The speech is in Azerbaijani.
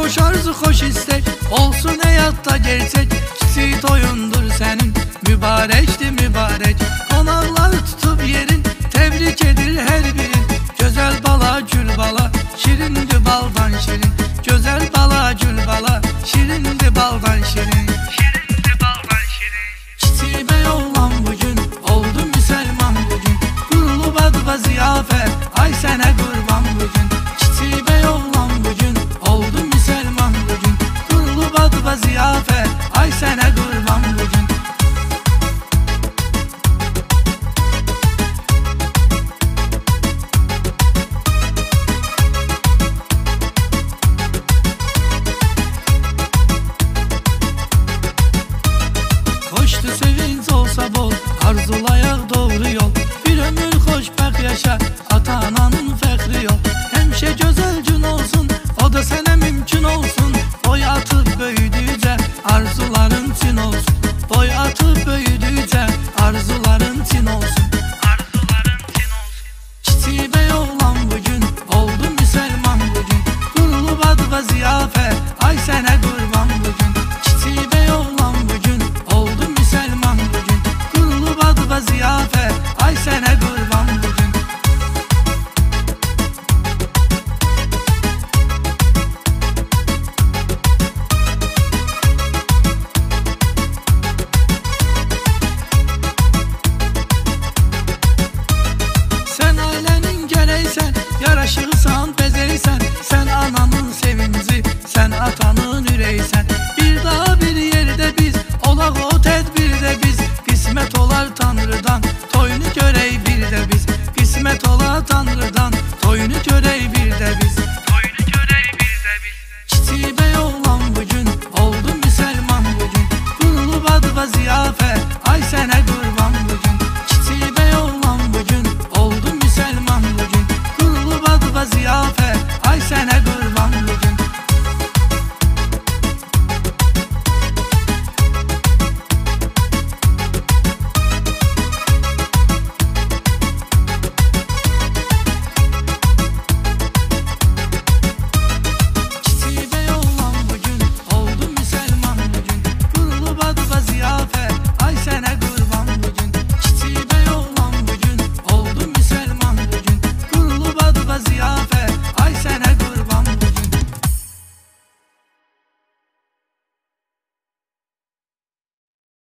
Hoş arzu hoş istek olsun hayatta gerçek. Kiçik oyundur senin mübarekti mübarek. Konaklar tutup yerin tebrik edir her birin. Güzel bala gül bala şirindi baldan şirin. Güzel bala gül bala şirindi baldan şirin. Kiçik bey oğlan bugün oldu Müslüman bugün. Kurulub adıva ziyafet ay sene kurban bugün. Kiçik bey oğlan bugün oldu Müslüman bugün. Kurulub adıva ziyafet ay sene kurban bugün. Hoştu sevinç olsa bol, arzulayak doğru yol. Bir ömür hoşbəxt yaşa, ata-ananın fəxri yol. Həmişə gözəl gün olsun, o da sənə mümkün olsun. Boy atıb böyüdükcə, arzuların çin olsun. Boy atıb böyüdükcə, arzuların çin olsun. Kiçik bey oğlan bugün oldu Müslüman bugün. Kurulub adıva ziyafət ay sənə qurban bugün. Kiçik bey oğlan bugün oldu Müslüman bugün. Kurulub adıva ziyafət ay sənə qurban bugün. Sən ailənin gərəksən, yaraşıqsan, bəzəksən. Sən ananın sevinci, sən atanın ürəksən. Bir daha bir yerdə biz, olaq o tədbirdə biz. Qismət olar Tanrıdan, toyunu görək bir də biz. Qismət olar Tanrıdan, toyunu görək bir də biz. Kiçik bey oğlan bugün oldu Müslüman bugün. Kurulub adıva ziyafət ay sənə qurban bugün. Kiçik bey oğlan bugün oldu Müslüman bugün. Kurulub adıva ziyafət ay sənə qurban.